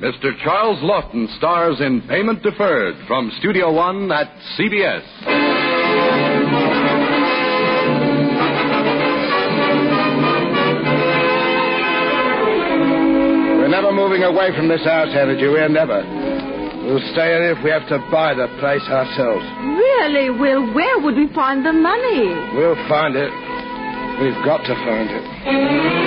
Mr. Charles Laughton stars in Payment Deferred from Studio One at CBS. We're never moving away from this house, Energy. We're never. We'll stay here if we have to buy the place ourselves. Really, Will? Where would we find the money? We'll find it. We've got to find it.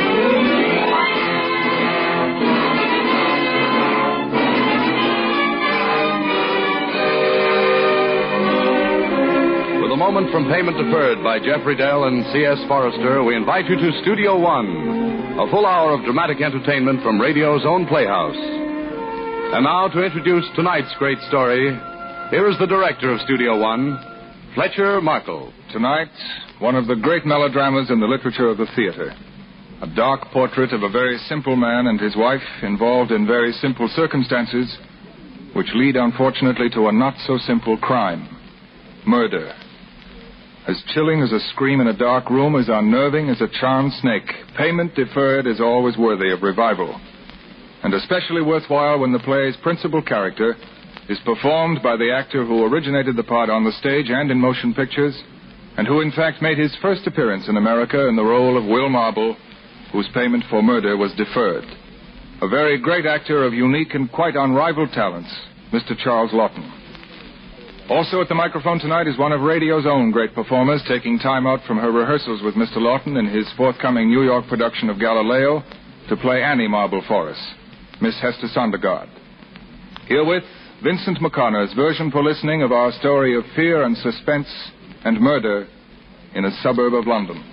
A moment from Payment Deferred by Jeffrey Dell and C.S. Forrester, we invite you to Studio One, a full hour of dramatic entertainment from radio's own playhouse. And now, to introduce tonight's great story, here is the director of Studio One, Fletcher Markle. Tonight, one of the great melodramas in the literature of the theater. A dark portrait of a very simple man and his wife involved in very simple circumstances, which lead, unfortunately, to a not-so-simple crime. Murder. As chilling as a scream in a dark room, as unnerving as a charmed snake, Payment Deferred is always worthy of revival. And especially worthwhile when the play's principal character is performed by the actor who originated the part on the stage and in motion pictures, and who in fact made his first appearance in America in the role of Will Marble, whose payment for murder was deferred. A very great actor of unique and quite unrivaled talents, Mr. Charles Laughton. Also at the microphone tonight is one of radio's own great performers, taking time out from her rehearsals with Mr. Laughton in his forthcoming New York production of Galileo to play Annie Marble for us, Miss Hester Sondergaard. Herewith, Vincent McConnor's version for listening of our story of fear and suspense and murder in a suburb of London.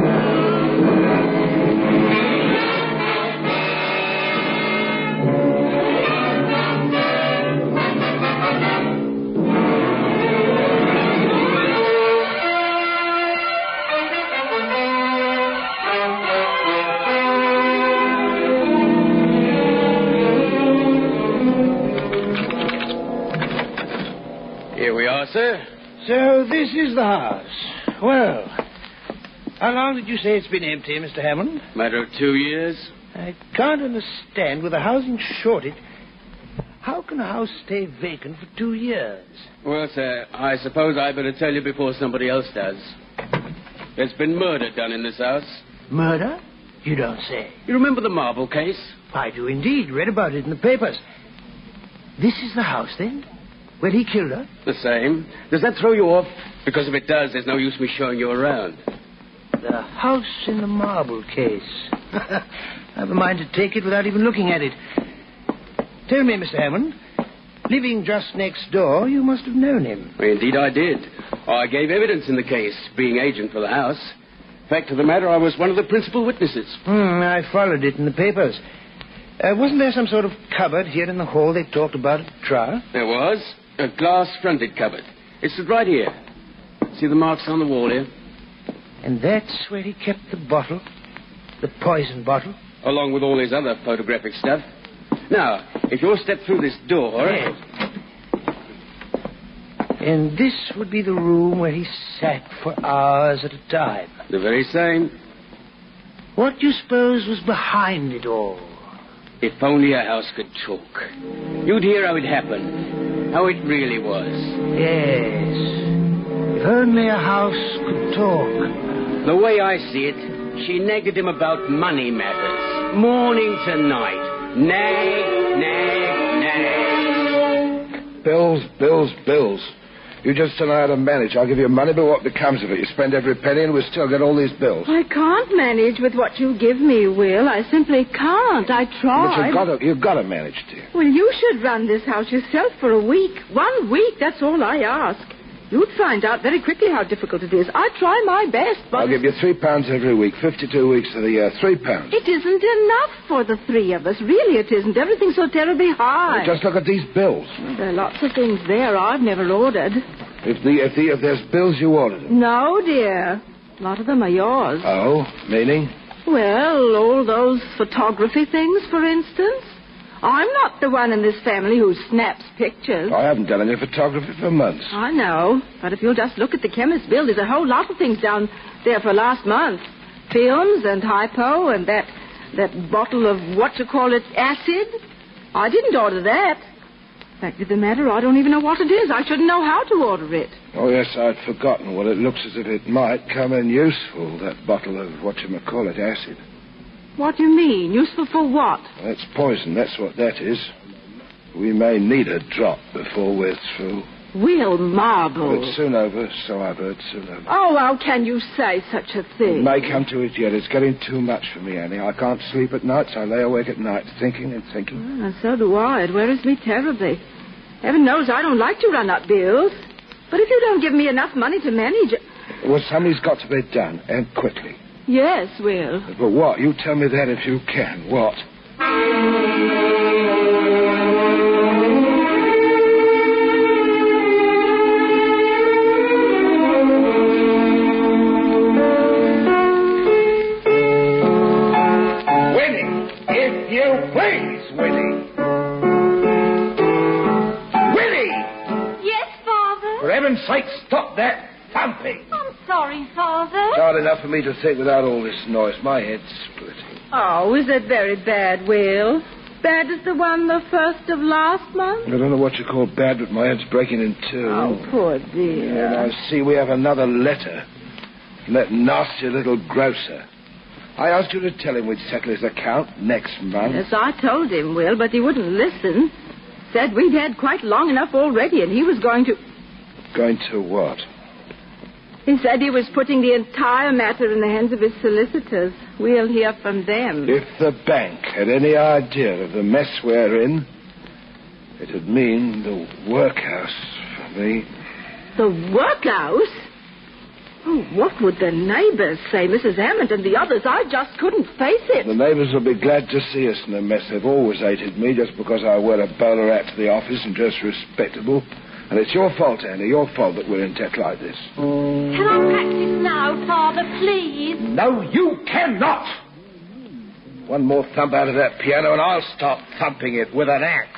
Sir? So this is the house. Well, how long did you say it's been empty, Mr. Hammond? Matter of 2 years. I can't understand, with a housing shortage, how can a house stay vacant for 2 years? Well, sir, I suppose I better tell you before somebody else does. There's been murder done in this house. Murder? You don't say. You remember the Marble case? I do indeed. Read about it in the papers. This is the house, then? Where he killed her? The same. Does that throw you off? Because if it does, there's no use me showing you around. The house in the Marble case. I've a mind to take it without even looking at it. Tell me, Mr. Hammond, living just next door, you must have known him. Well, indeed I did. I gave evidence in the case, being agent for the house. Fact of the matter, I was one of the principal witnesses. I followed it in the papers. Wasn't there some sort of cupboard here in the hall they talked about at the trial? There was. A glass-fronted cupboard. It stood right here. See the marks on the wall here? And that's where he kept the bottle? The poison bottle? Along with all his other photographic stuff. Now, if you'll step through this door... Yes. And this would be the room where he sat for hours at a time? The very same. What do you suppose was behind it all? If only a house could talk. You'd hear how it happened. How it really was. Yes. If only a house could talk. The way I see it, she nagged him about money matters. Morning to night. Nag, nag, nag. Bills. You just tell me how to manage. I'll give you money, but what becomes of it? You spend every penny and we still get all these bills. I can't manage with what you give me, Will. I simply can't. I tried. But you've got to manage, dear. Well, you should run this house yourself for a week. 1 week, that's all I ask. You'd find out very quickly how difficult it is. I try my best, but... I'll give you £3 every week, 52 weeks of the year, £3. It isn't enough for the three of us. Really, it isn't. Everything's so terribly high. Well, just look at these bills. Well, there are lots of things there I've never ordered. If there's bills, you ordered them. No, dear. A lot of them are yours. Oh, meaning? Well, all those photography things, for instance. I'm not the one in this family who snaps pictures. I haven't done any photography for months. I know. But if you'll just look at the chemist's bill, there's a whole lot of things down there for last month. Films and hypo and that bottle of acid. I didn't order that. Fact of the matter, I don't even know what it is. I shouldn't know how to order it. Oh, yes, I'd forgotten. Well, it looks as if it might come in useful, that bottle of whatchamacallit acid. What do you mean? Useful for what? That's poison, that's what that is. We may need a drop before we're through. Will Marble. But it's soon over, so I've heard, soon over. Oh, how can you say such a thing? It may come to it yet. It's getting too much for me, Annie. I can't sleep at nights. I lay awake at night thinking and thinking. Well, so do I. It worries me terribly. Heaven knows I don't like to run up bills. But if you don't give me enough money to manage it... Well, something's got to be done, and quickly. Yes, Will. But what? You tell me that if you can. What? Winnie, if you please, Winnie. Winnie! Yes, Father? For heaven's sake, stop that thumping. I'm sorry, Father. It's hard enough for me to think without all this noise. My head's splitting. Oh, is it very bad, Will? Bad as the one the first of last month? I don't know what you call bad, but my head's breaking in two. Oh, poor dear. And I see we have another letter from that nasty little grocer. I asked you to tell him we'd settle his account next month. Yes, I told him, Will, but he wouldn't listen. Said we'd had quite long enough already, and he was going to... Going to what? He said he was putting the entire matter in the hands of his solicitors. We'll hear from them. If the bank had any idea of the mess we're in, it'd mean the workhouse for me. The workhouse? Oh, what would the neighbors say, Mrs. Hammond and the others? I just couldn't face it. The neighbors will be glad to see us in a mess. They've always hated me just because I wear a bowler hat to the office and dress respectable. And it's your fault, Annie, your fault that we're in debt like this. Can I practice now, Father, please? No, you cannot. One more thump out of that piano and I'll start thumping it with an axe.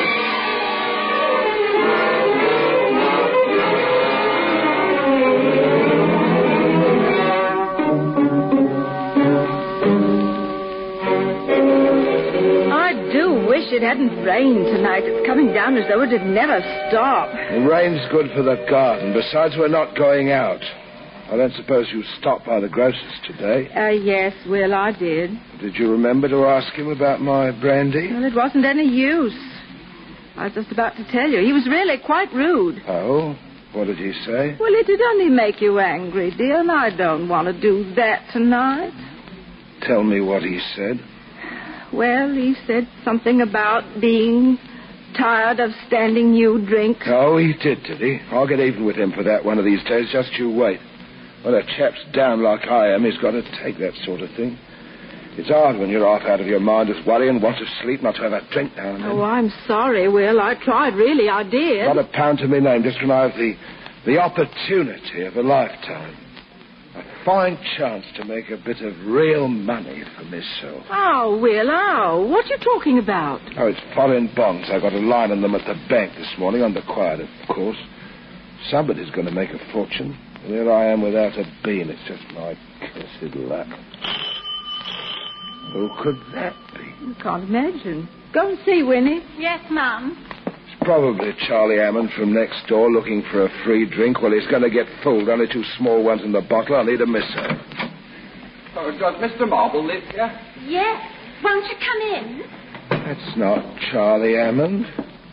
It hadn't rained tonight. It's coming down as though it'd never stop. The rain's good for the garden. Besides, we're not going out. I don't suppose you stopped by the grocer's today. Yes, Will, I did. Did you remember to ask him about my brandy? Well, it wasn't any use. I was just about to tell you. He was really quite rude. Oh? What did he say? Well, it'd only make you angry, dear, and I don't want to do that tonight. Tell me what he said. Well, he said something about being tired of standing you drink. Oh, he did he? I'll get even with him for that one of these days. Just you wait. When a chap's down like I am, he's got to take that sort of thing. It's hard when you're half out of your mind with worry and want to sleep not to have a drink now and then. Oh, I'm sorry, Will. I tried, really, I did. Not a pound to me name, just when I have the opportunity of a lifetime. A fine chance to make a bit of real money for myself. Oh, Will, oh. What are you talking about? Oh, it's foreign bonds. I got a line on them at the bank this morning, on the quiet, of course. Somebody's going to make a fortune. And here I am without a bean. It's just my cursed luck. Who could that be? I can't imagine. Go and see, Winnie. Yes, Mum. It's probably Charlie Hammond from next door looking for a free drink. Well, he's going to get fooled. Only 2 small ones in the bottle. I'll need a misser. Oh, does Mr. Marble live here? Yes. Won't you come in? That's not Charlie Hammond.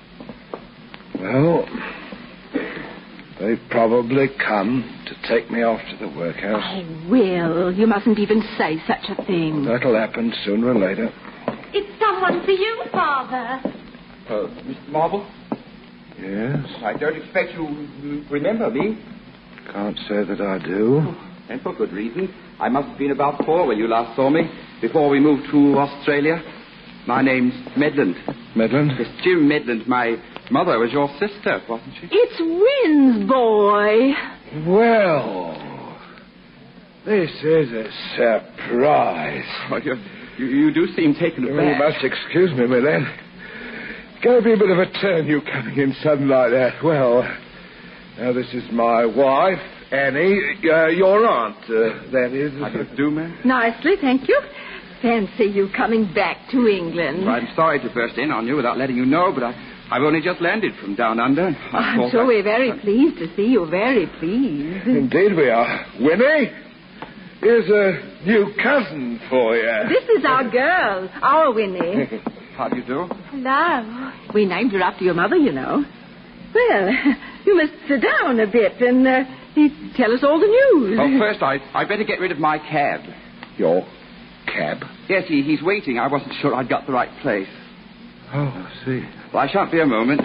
Well, they've probably come to take me off to the workhouse. Oh, Will, you mustn't even say such a thing. That'll happen sooner or later. It's someone for you, Father. Mr. Marble? Yes? I don't expect you remember me. Can't say that I do. And for good reason. I must have been about 4 when you last saw me, before we moved to Australia. My name's Medland. Medland? It's Jim Medland. My mother was your sister, wasn't she? It's Wynn's boy. Well, this is a surprise. Oh, you do seem taken You aback. must excuse me, my lad. Going to be a bit of a turn, you coming in sudden like that. Well, now this is my wife, Annie, your aunt, that is. How do you do, ma'am? Nicely, thank you. fancy you coming back to England. Well, I'm sorry to burst in on you without letting you know, but I've only just landed from down under. I'm sure we're very pleased to see you. Very pleased. Indeed we are. Winnie, here's a new cousin for you. This is our girl, our Winnie. How do you do? Hello. We named her after your mother, you know. Well, you must sit down a bit and tell us all the news. Well, first, I'd better get rid of my cab. Your cab? Yes, he's waiting. I wasn't sure I'd got the right place. Oh, I see. Well, I shan't be a moment.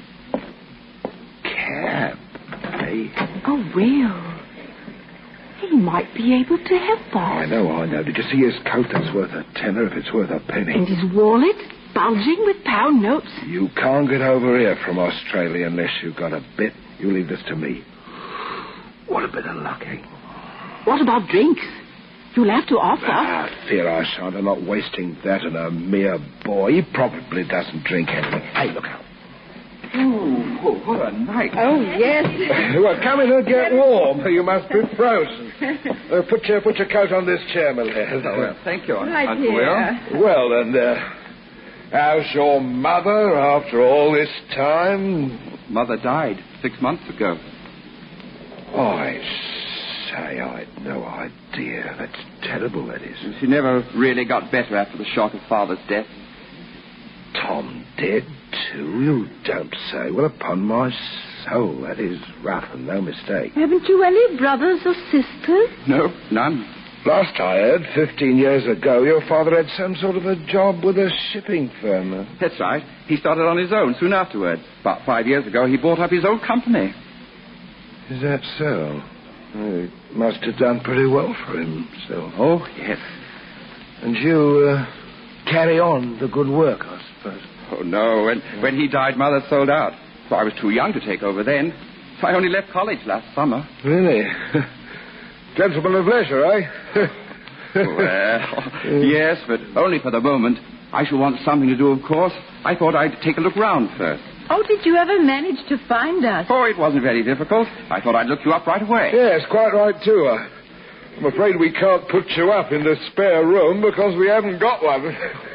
Cab? Hey. Oh, Will. He might be able to help us. I know. Did you see his coat? That's worth a tenner if it's worth a penny. And his wallet, bulging with pound notes. You can't get over here from Australia unless you've got a bit. You leave this to me. What a bit of luck, eh? What about drinks? You'll have to offer. I fear I shan't. I'm not wasting that on a mere boy. He probably doesn't drink anything. Hey, look out. Oh, what a night. Oh, yes. Well, come in and get warm. You must be frozen. Put your coat on this chair, my lad. Oh, well, thank you, Right Uncle here. Will. Well, then, how's your mother after all this time? Mother died 6 months ago. I say, I'd no idea. That's terrible, that is. She never really got better after the shock of Father's death. Tom dead, too? You don't say. Well, upon my soul, that is rough and no mistake. Haven't you any brothers or sisters? No, none. Last I heard, 15 years ago, your father had some sort of a job with a shipping firm. That's right. He started on his own soon afterward. About 5 years ago, he bought up his own company. Is that so? Well, he must have done pretty well for himself. Oh, yes. And you carry on the good work, I suppose. Oh, no. When he died, Mother sold out. So I was too young to take over then. So I only left college last summer. Really? Gentleman of leisure, eh? Well, yes, but only for the moment. I shall want something to do, of course. I thought I'd take a look round first. Oh, did you ever manage to find us? Oh, it wasn't very difficult. I thought I'd look you up right away. Yes, quite right, too. I'm afraid we can't put you up in the spare room because we haven't got one.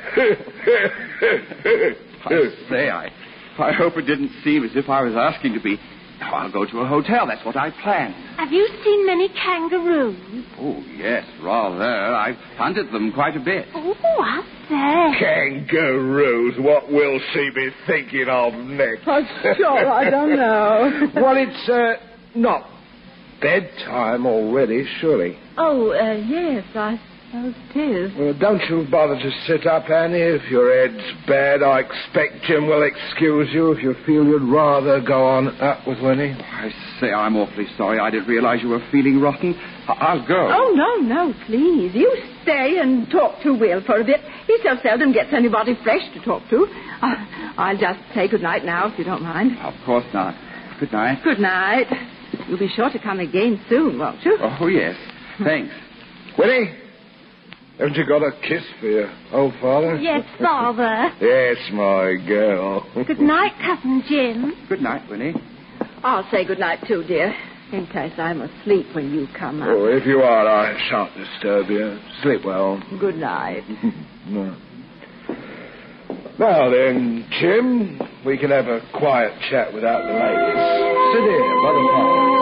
I hope it didn't seem as if I was asking to be. Now, I'll go to a hotel. That's what I planned. Have you seen many kangaroos? Oh, yes, rather. I've hunted them quite a bit. Oh, are there? Kangaroos, what will she be thinking of next? Oh, sure, I don't know. Well, it's not bedtime already, surely. Oh, yes, I suppose it is. Well, don't you bother to sit up, Annie. If your head's bad, I expect Jim will excuse you if you feel you'd rather go on up with Winnie. I say, I'm awfully sorry. I didn't realize you were feeling rotten. I'll go. Oh, no, please. You stay and talk to Will for a bit. He so seldom gets anybody fresh to talk to. I'll just say good night now, if you don't mind. Of course not. Good night. Good night. You'll be sure to come again soon, won't you? Oh, yes. Thanks. Winnie, haven't you got a kiss for your old father? Yes, Father. Yes, my girl. Good night, Cousin Jim. Good night, Winnie. I'll say good night, too, dear, in case I'm asleep when you come up. Oh, if you are, I shan't disturb you. Sleep well. Good night. No. Now then, Jim, we can have a quiet chat without the ladies. Sit here by the fire.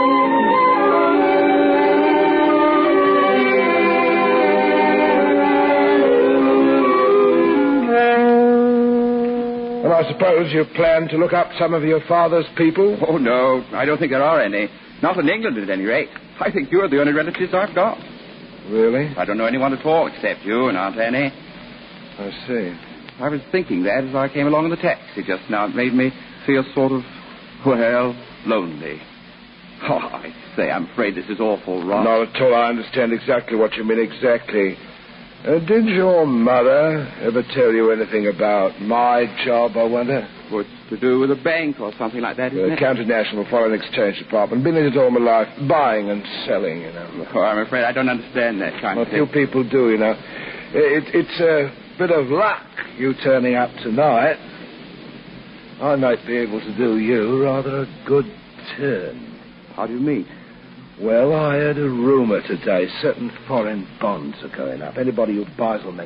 And I suppose you plan to look up some of your father's people? Oh, no. I don't think there are any. Not in England, at any rate. I think you're the only relatives I've got. Really? I don't know anyone at all except you and Aunt Annie. I see. I was thinking that as I came along in the taxi just now. It made me feel sort of, well, lonely. Oh, I say, I'm afraid this is awful wrong. Not at all. I understand exactly what you mean, exactly. Did your mother ever tell you anything about my job, I wonder? What's to do with a bank or something like that, isn't it? The County National Foreign Exchange Department. Been in it all my life, buying and selling, you know. Oh, I'm afraid I don't understand that kind of thing. A few people do, you know. It's a bit of luck, you turning up tonight. I might be able to do you rather a good turn. How do you mean? Well, I heard a rumor today. Certain foreign bonds are going up. Anybody who buys will make a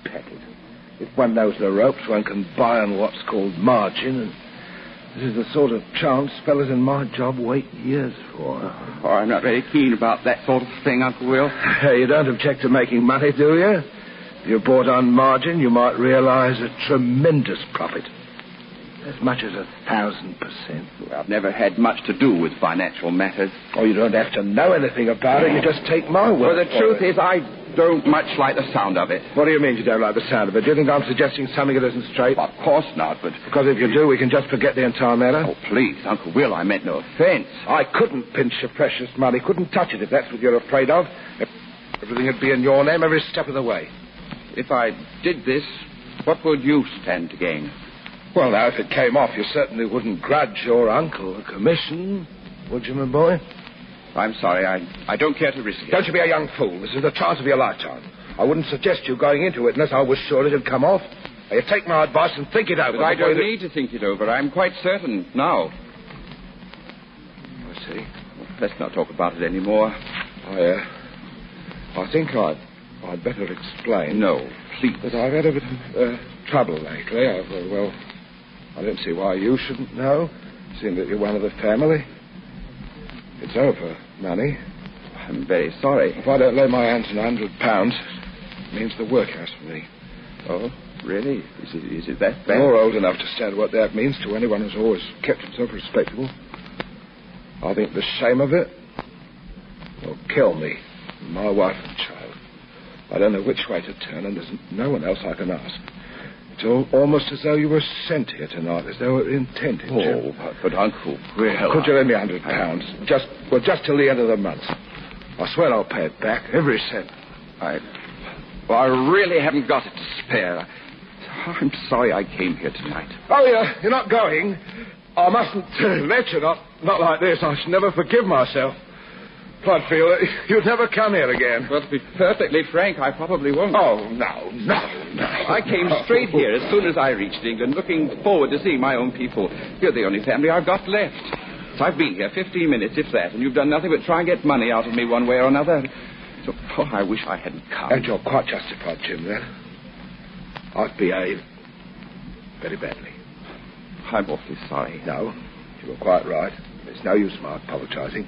petted. If one knows the ropes, one can buy on what's called margin, and this is the sort of chance fellas in my job wait years for. Oh, I'm not very keen about that sort of thing, Uncle Will. Hey, you don't object to making money, do you? If you're bought on margin, you might realize a tremendous profit. As much as 1,000%. Well, I've never had much to do with financial matters. Oh, you don't have to know anything about it. You just take my word. Well, the truth is, I don't much like the sound of it. What do you mean you don't like the sound of it? Do you think I'm suggesting something that isn't straight? Of course not, but... Because if you do, we can just forget the entire matter. Oh, please, Uncle Will, I meant no offense. I couldn't pinch your precious money. Couldn't touch it if that's what you're afraid of. Everything would be in your name every step of the way. If I did this, what would you stand to gain? Well, now, if it came off, you certainly wouldn't grudge your uncle a commission, would you, my boy? I'm sorry, I don't care to risk it. Don't you be a young fool. This is the chance of your lifetime. I wouldn't suggest you going into it unless I was sure it'd come off. Now, you take my advice and think it over. But I don't need to think it over. I'm quite certain now. I see. Well, let's not talk about it anymore. I think I'd better explain. No, please. But I've had a bit of trouble lately. I don't see why you shouldn't know, seeing that you're one of the family. It's over, money. I'm very sorry. If I don't lay my hands on £100, it means the workhouse for me. Oh, really? Is it that bad? You're old enough to stand what that means to anyone who's always kept himself respectable. I think the shame of it will kill me, my wife and child. I don't know which way to turn, and there's no one else I can ask. It's almost as though you were sent here tonight, as though it were intended. Oh, but Uncle Will... Could you lend me £100? Just till the end of the month. I swear I'll pay it back, every cent. I really haven't got it to spare. I'm sorry I came here tonight. Oh, you're not going? I mustn't let you, not like this. I should never forgive myself. I'd feel that you'd never come here again. Well, to be perfectly frank, I probably won't. Oh, no. I came straight here as soon as I reached England, looking forward to seeing my own people. You're the only family I've got left. So I've been here 15 minutes, if that, and you've done nothing but try and get money out of me one way or another. So, I wish I hadn't come. And you're quite justified, Jim, then. I've behaved very badly. I'm awfully sorry. No, you were quite right. There's no use in my apologising.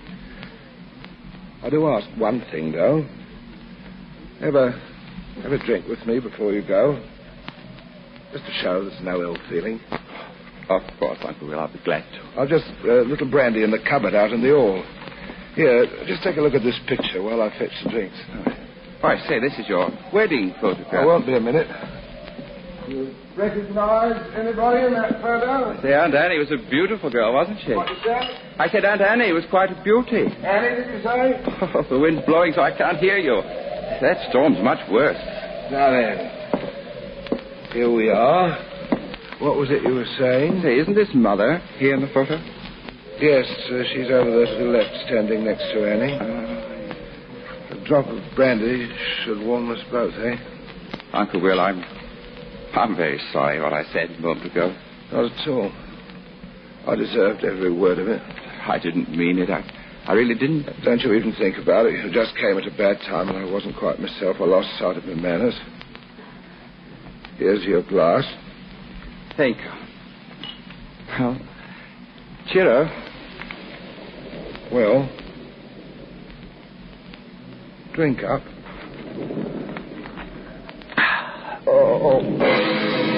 I do ask one thing, though. Have a drink with me before you go. Just to show there's no ill feeling. Of course, Uncle Will. I'll be glad to. I've just a little brandy in the cupboard out in the hall. Here, just take a look at this picture while I fetch the drinks. Oh, I say, this is your wedding photograph. I won't be a minute. You recognize anybody in that photo? Say, Aunt Annie was a beautiful girl, wasn't she? What you say? I said Aunt Annie was quite a beauty. Annie, did you say? Oh, the wind's blowing so I can't hear you. That storm's much worse. Now then, here we are. What was it you were saying? Say, isn't this Mother here in the photo? Yes, she's over there to the left, standing next to Annie. A drop of brandy should warm us both, eh? Uncle Will, I'm very sorry what I said a moment ago. Not at all. I deserved every word of it. I didn't mean it. I really didn't. Don't you even think about it. You just came at a bad time and I wasn't quite myself. I lost sight of my manners. Here's your glass. Thank you. Well, cheer up. Well, drink up. Oh.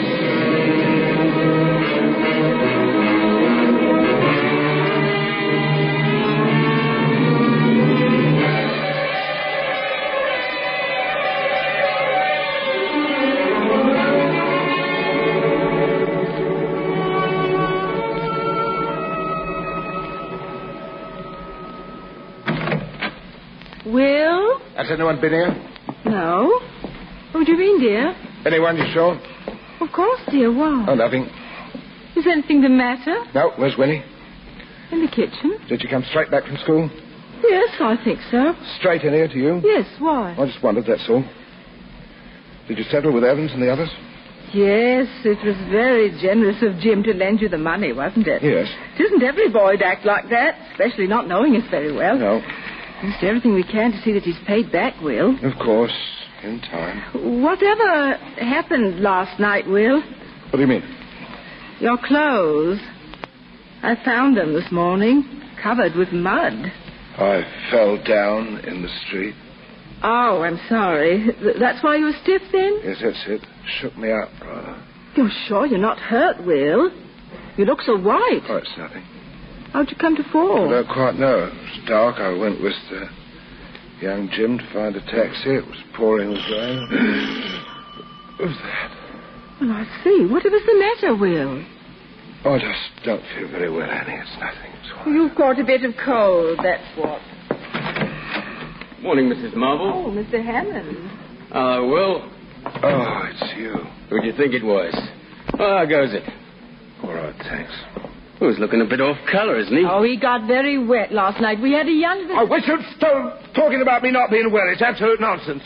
Will? Has anyone been here? No. What do you mean, dear? Anyone, you sure? Of course, dear. Why? Oh, nothing. Is anything the matter? No, where's Winnie? In the kitchen. Did you come straight back from school? Yes, I think so. Straight in here to you? Yes, why? I just wondered, that's all. Did you settle with Evans and the others? Yes, it was very generous of Jim to lend you the money, wasn't it? Yes. It isn't every boy'd act like that, especially not knowing us very well. No. We'll do everything we can to see that he's paid back, Will. Of course. In time. Whatever happened last night, Will? What do you mean? Your clothes. I found them this morning, covered with mud. I fell down in the street. Oh, I'm sorry. That's why you were stiff then? Yes, that's it. Shook me up, rather. You're sure you're not hurt, Will? You look so white. Oh, it's nothing. How'd you come to fall? I don't quite know. It was dark. I went with young Jim to find a taxi. It was pouring with rain. What was that? Well, I see. What was the matter, Will? Oh, I just don't feel very well, Annie. It's nothing. It's fine. You've caught a bit of cold, that's what. Morning, Mrs. Marble. Oh, Mr. Hammond. Hello, Will. Oh, it's you. Who'd you think it was? Oh, how goes it? All right, thanks. Oh, he's looking a bit off colour, isn't he? Oh, he got very wet last night. We had a young... I wish you'd stop talking about me not being well. It's absolute nonsense.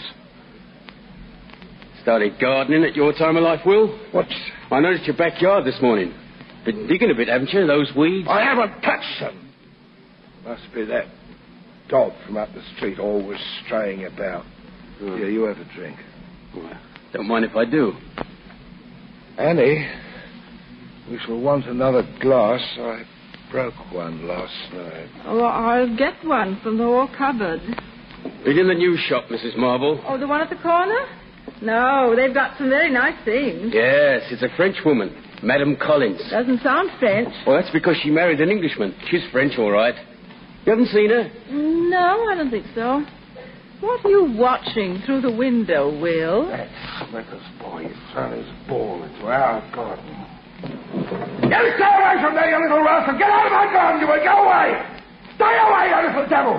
Started gardening at your time of life, Will? What? I noticed your backyard this morning. Been digging a bit, haven't you? Those weeds? I haven't touched them. Must be that dog from up the street always straying about. Oh. Here, you have a drink. Well, don't mind if I do. Annie, we shall want another glass. I broke one last night. Oh, I'll get one from the hall cupboard. Been in the new shop, Mrs. Marble? Oh, the one at the corner? No, they've got some very nice things. Yes, it's a French woman, Madame Collins. Doesn't sound French. Well, that's because she married an Englishman. She's French, all right. You haven't seen her? No, I don't think so. What are you watching through the window, Will? That Smithers boy, he's thrown his ball into our garden. You stay away from there, you little rascal! Get out of my garden, you will! Go away! Stay away, you little devil!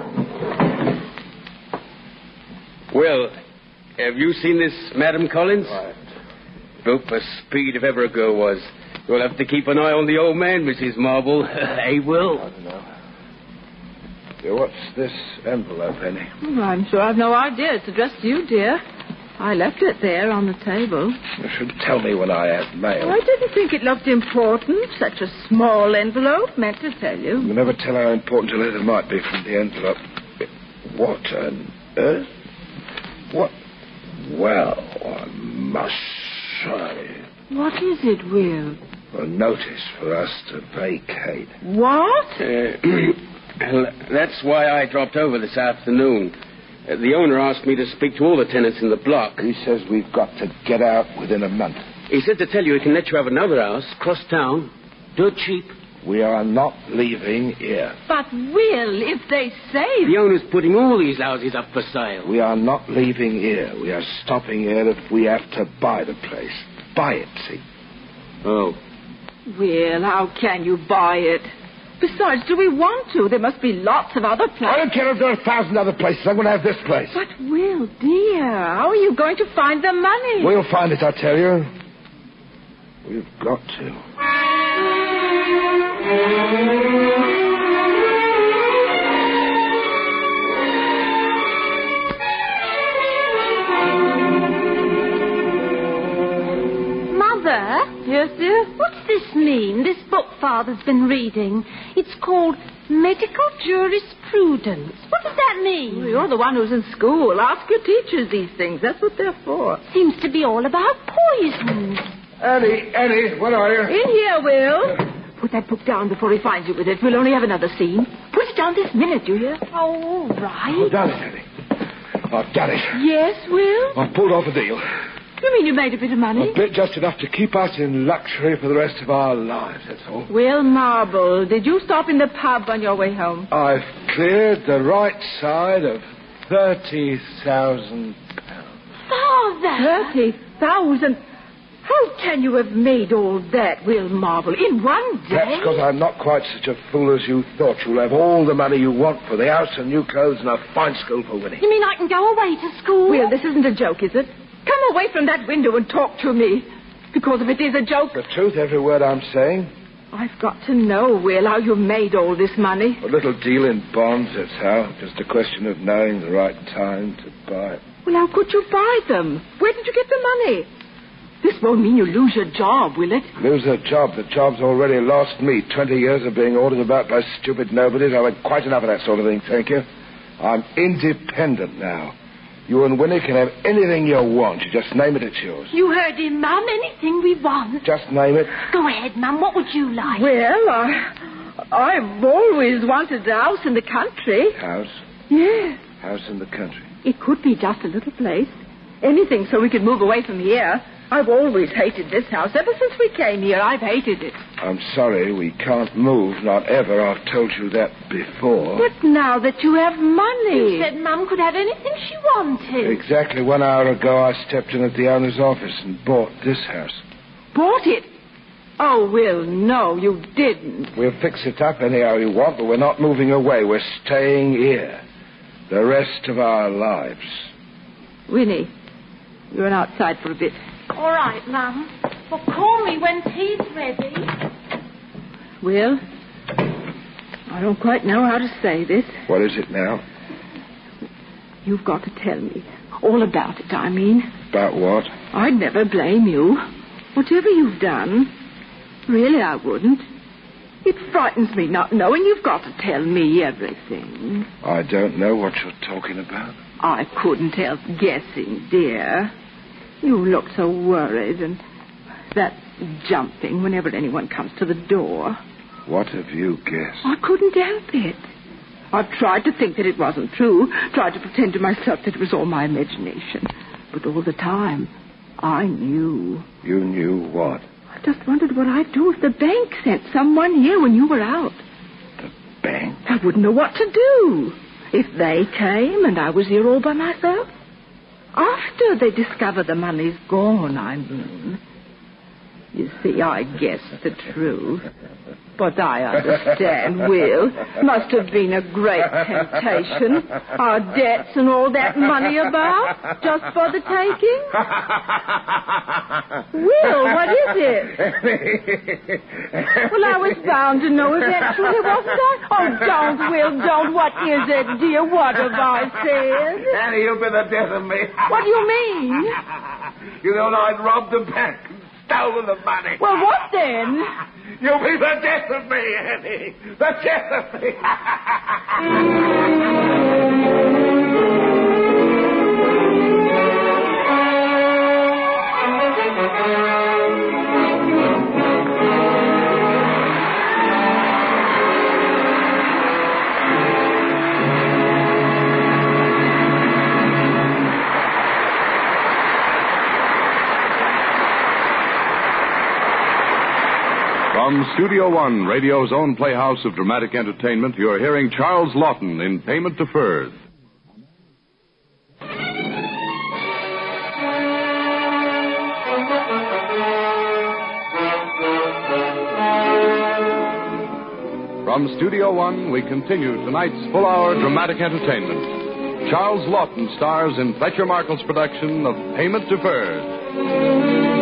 Well, have you seen this Madame Collins? Right. Built for speed if ever a girl was. You'll have to keep an eye on the old man, Mrs. Marble. Hey, Will? I don't know. Yeah, what's this envelope, Annie? Oh, I'm sure I've no idea. It's addressed to you, dear. I left it there on the table. You should tell me when I have mail. I didn't think it looked important. Such a small envelope. Meant to tell you. You'll never tell how important a letter might be from the envelope. What on earth? What? Well, I must say. What is it, Will? A notice for us to vacate. What? Well, that's why I dropped over this afternoon. The owner asked me to speak to all the tenants in the block. He says we've got to get out within a month. He said to tell you he can let you have another house, cross town, dirt cheap. We are not leaving here. But, Will, if they say... The owner's putting all these houses up for sale. We are not leaving here. We are stopping here if we have to buy the place. Buy it, see? Oh. Will, how can you buy it? Besides, do we want to? There must be lots of other places. I don't care if there are 1,000 other places. I'm going to have this place. But, Will, dear, how are you going to find the money? We'll find it, I tell you. We've got to. Mother? Yes, dear? What's this mean, this book Father's been reading? It's called Medical Jurisprudence. What does that mean? Well, you're the one who's in school. Ask your teachers these things. That's what they're for. Seems to be all about poison. Annie, what are you? In here, Will. Put that book down before he finds you with it. We'll only have another scene. Put it down this minute, you hear? Oh, all right. I've done it, Annie. I've done it. Yes, Will? I've pulled off a deal. You mean you made a bit of money? A bit, just enough to keep us in luxury for the rest of our lives, that's all. Will Marble, did you stop in the pub on your way home? I've cleared the right side of £30,000. Father! 30,000? How can you have made all that, Will Marble, in one day? That's because I'm not quite such a fool as you thought. You'll have all the money you want for the house and new clothes and a fine school for Winnie. You mean I can go away to school? Will, this isn't a joke, is it? Come away from that window and talk to me. Because if it is a joke... The truth, every word I'm saying. I've got to know, Will, how you made all this money. A little deal in bonds, that's how. Just a question of knowing the right time to buy. Well, how could you buy them? Where did you get the money? This won't mean you lose your job, will it? Lose a job? The job's already lost me. 20 years of being ordered about by stupid nobodies. I've had quite enough of that sort of thing, thank you. I'm independent now. You and Winnie can have anything you want. You just name it, it's yours. You heard him, Mum. Anything we want. Just name it. Go ahead, Mum. What would you like? Well, I've always wanted a house in the country. House? Yes. House in the country. It could be just a little place. Anything so we could move away from here. I've always hated this house. Ever since we came here, I've hated it. I'm sorry, we can't move. Not ever. I've told you that before. But now that you have money... You said Mum could have anything she wanted. Exactly 1 hour ago, I stepped in at the owner's office and bought this house. Bought it? Oh, Will, no, you didn't. We'll fix it up anyhow you want, but we're not moving away. We're staying here. The rest of our lives. Winnie, you run outside for a bit. All right, Mum. Well, call me when tea's ready. Will, I don't quite know how to say this. What is it now? You've got to tell me. All about it, I mean. About what? I'd never blame you. Whatever you've done. Really, I wouldn't. It frightens me not knowing. You've got to tell me everything. I don't know what you're talking about. I couldn't help guessing, dear. You look so worried, and that jumping whenever anyone comes to the door. What have you guessed? I couldn't help it. I've tried to think that it wasn't true, tried to pretend to myself that it was all my imagination. But all the time, I knew. You knew what? I just wondered what I'd do if the bank sent someone here when you were out. The bank? I wouldn't know what to do. If they came and I was here all by myself. After they discover the money's gone, I mean. You see, I guessed the truth. But I understand, Will. Must have been a great temptation. Our debts and all that money about, just for the taking. Will, what is it? Well, I was bound to know eventually, wasn't I? Oh, don't, Will, don't. What is it, dear? What have I said? Annie, you'll be the death of me. What do you mean? You know, I'd robbed the bank and stolen the money. Well, what then? You'll be the death of me, Annie. The death of me. From Studio One, radio's own playhouse of dramatic entertainment, you're hearing Charles Lawton in Payment Deferred. From Studio One, we continue tonight's full-hour dramatic entertainment. Charles Lawton stars in Fletcher Markle's production of Payment Deferred.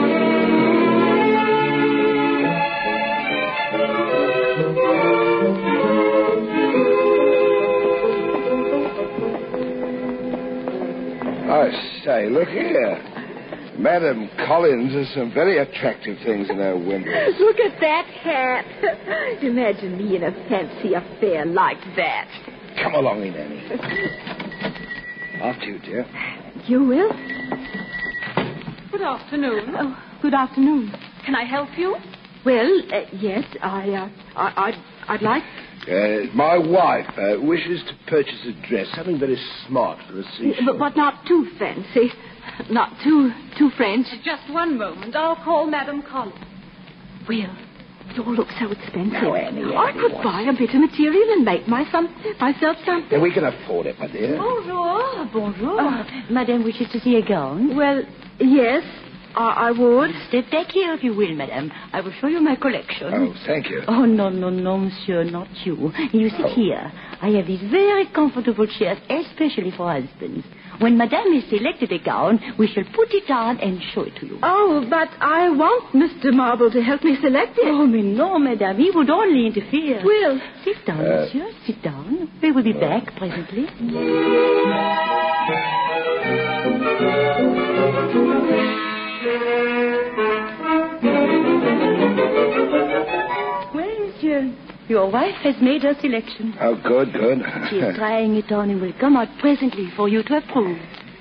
I say, look here. Madam Collins has some very attractive things in her windows. Look at that hat. Imagine me in a fancy affair like that. Come along in, Annie. After you, dear. You will? Good afternoon. Oh, good afternoon. Can I help you? Well, yes, I'd like... My wife wishes to purchase a dress, something very smart for the seashore. But not too fancy. Not too French. Just one moment. I'll call Madam Collins. Will, it all looks so expensive. Now, Annie, I could buy a bit of material and make myself something. Yeah, we can afford it, my dear. Bonjour. Bonjour. Madame wishes to see a gown. Well, yes, I would. Step back here if you will, madame. I will show you my collection. Oh, thank you. Oh, no, monsieur, not you. You sit here. I have these very comfortable chairs, especially for husbands. When madame has selected a gown, we shall put it on and show it to you. Oh, but I want Mr. Marble to help me select it. Oh, mais no, madame. He would only interfere. Will. Sit down, monsieur. Sit down. We will be back presently. Well, monsieur, your wife has made her selection. Oh, good. She is trying it on and will come out presently for you to approve.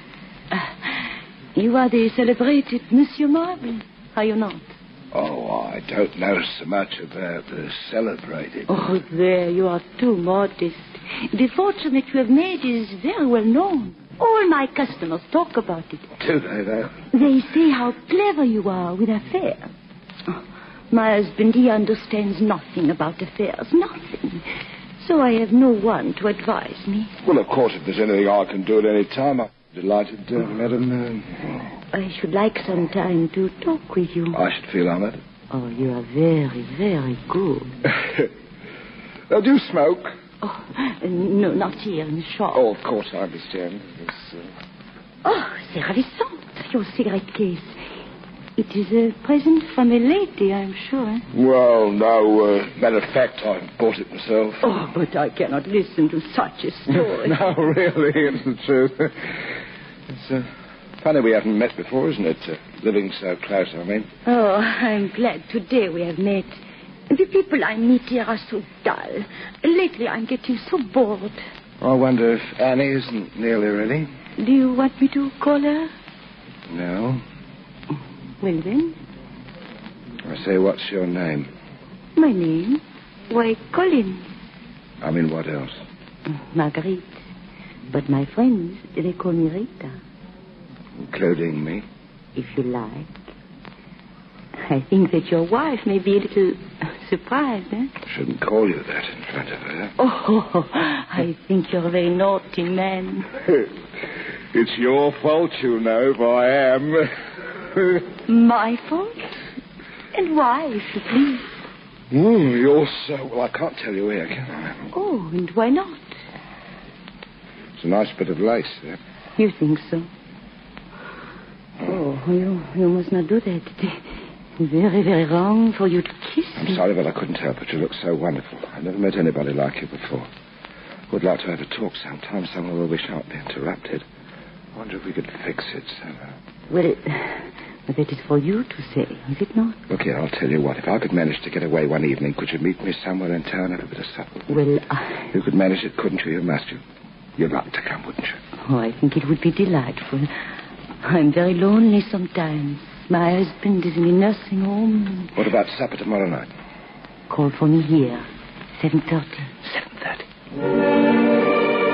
You are the celebrated Monsieur Marble, are you not? Oh, I don't know so much about the celebrated. Oh, there, you are too modest. The fortune that you have made is very well known. All my customers talk about it. Do they, though? They say how clever you are with affairs. Oh, my husband, he understands nothing about affairs, nothing. So I have no one to advise me. Well, of course, if there's anything I can do at any time, I'm delighted to let him know. I should like some time to talk with you. I should feel honored. Oh, you are very, very good. Do you smoke? Oh, no, not here in the shop. Oh, of course, I understand. Oh, c'est ravissant, your cigarette case. It is a present from a lady, I'm sure. Well, no. Matter of fact, I bought it myself. Oh, but I cannot listen to such a story. No, really, it's the truth. It's funny we haven't met before, isn't it? Living so close, I mean. Oh, I'm glad today we have met. The people I meet here are so dull. Lately, I'm getting so bored. I wonder if Annie isn't nearly ready. Do you want me to call her? No. Well, then. I say, what's your name? My name? Why, Colin. I mean, what else? Marguerite. But my friends, they call me Rita. Including me? If you like. I think that your wife may be a little surprised, eh? Shouldn't call you that in front of her. Oh, I think you're a very naughty man. It's your fault, you know, if I am. My fault? And why, if you please? You're so... Well, I can't tell you here, can I? Oh, and why not? It's a nice bit of lace there. You think so? Oh, you must not do that. It's very, very wrong for you to kiss me. I'm sorry, but I couldn't help it. You look so wonderful. I've never met anybody like you before. Would like to have a talk sometime, somewhere where we shan't be interrupted. I wonder if we could fix it somehow. Well, that is for you to say, is it not? Look here, I'll tell you what. If I could manage to get away one evening, could you meet me somewhere in town and have a bit of supper? Well, You could manage it, couldn't you? You must. You'd like to come, wouldn't you? Oh, I think it would be delightful. I'm very lonely sometimes. My husband is in a nursing home. What about supper tomorrow night? Call for me here, 7:30. 7:30.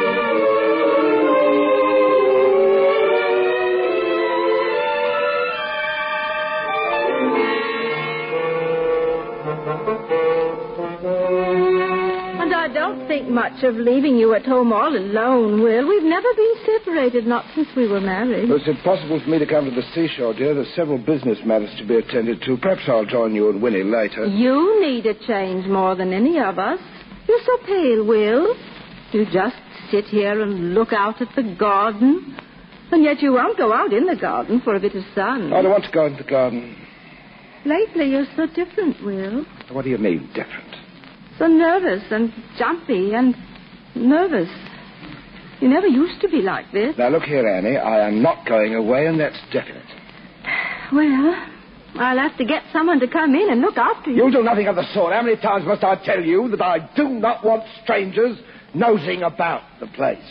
Think much of leaving you at home all alone, Will. We've never been separated, not since we were married. Well, it's impossible for me to come to the seashore, dear. There's several business matters to be attended to. Perhaps I'll join you and Winnie later. You need a change more than any of us. You're so pale, Will. You just sit here and look out at the garden. And yet you won't go out in the garden for a bit of sun. I don't want to go into the garden. Lately, you're so different, Will. What do you mean, different? So nervous and jumpy and nervous. You never used to be like this. Now, look here, Annie. I am not going away, and that's definite. Well, I'll have to get someone to come in and look after you. You'll do nothing of the sort. How many times must I tell you that I do not want strangers nosing about the place?